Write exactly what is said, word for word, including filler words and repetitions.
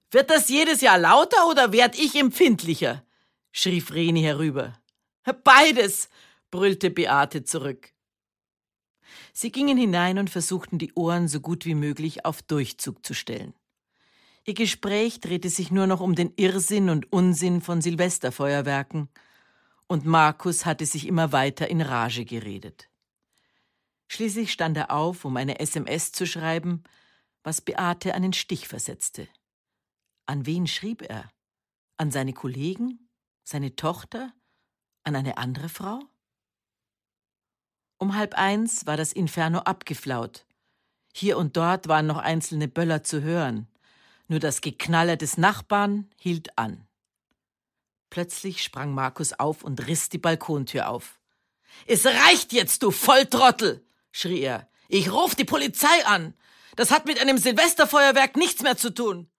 Wird das jedes Jahr lauter oder werd ich empfindlicher?« schrie Vreni herüber. »Beides«, brüllte Beate zurück. Sie gingen hinein und versuchten, die Ohren so gut wie möglich auf Durchzug zu stellen. Ihr Gespräch drehte sich nur noch um den Irrsinn und Unsinn von Silvesterfeuerwerken, und Markus hatte sich immer weiter in Rage geredet. Schließlich stand er auf, um eine S M S zu schreiben, was Beate einen Stich versetzte. An wen schrieb er? An seine Kollegen? Seine Tochter? An eine andere Frau? Um halb eins war das Inferno abgeflaut. Hier und dort waren noch einzelne Böller zu hören. Nur das Geknaller des Nachbarn hielt an. Plötzlich sprang Markus auf und riss die Balkontür auf. »Es reicht jetzt, du Volltrottel«, schrie er. »Ich ruf die Polizei an. Das hat mit einem Silvesterfeuerwerk nichts mehr zu tun.«